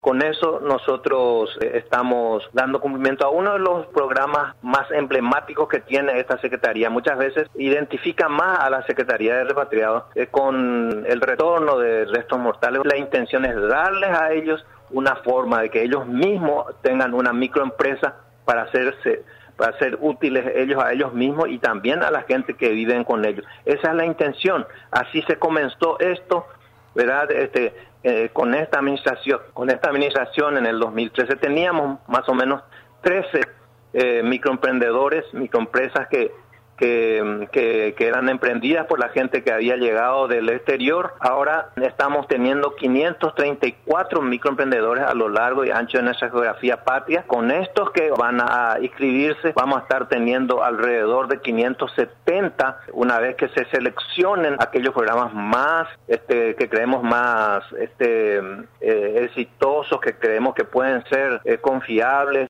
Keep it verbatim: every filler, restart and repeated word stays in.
Con eso nosotros eh, estamos dando cumplimiento a uno de los programas más emblemáticos que tiene esta Secretaría. Muchas veces identifica más a la Secretaría de Repatriados eh, con el retorno de restos mortales. La intención es darles a ellos una forma de que ellos mismos tengan una microempresa para hacerse para ser útiles ellos a ellos mismos y también a la gente que viven con ellos. Esa es la intención. Así se comenzó esto, ¿verdad? Este, eh, con esta administración, con esta administración en el dos mil trece teníamos más o menos trece eh, microemprendedores, microempresas que Que, que, que eran emprendidas por la gente que había llegado del exterior. Ahora estamos teniendo quinientos treinta y cuatro microemprendedores a lo largo y ancho de nuestra geografía patria. Con estos que van a inscribirse, vamos a estar teniendo alrededor de quinientos setenta una vez que se seleccionen aquellos programas más, este, que creemos más este, eh, exitosos, que creemos que pueden ser eh, confiables.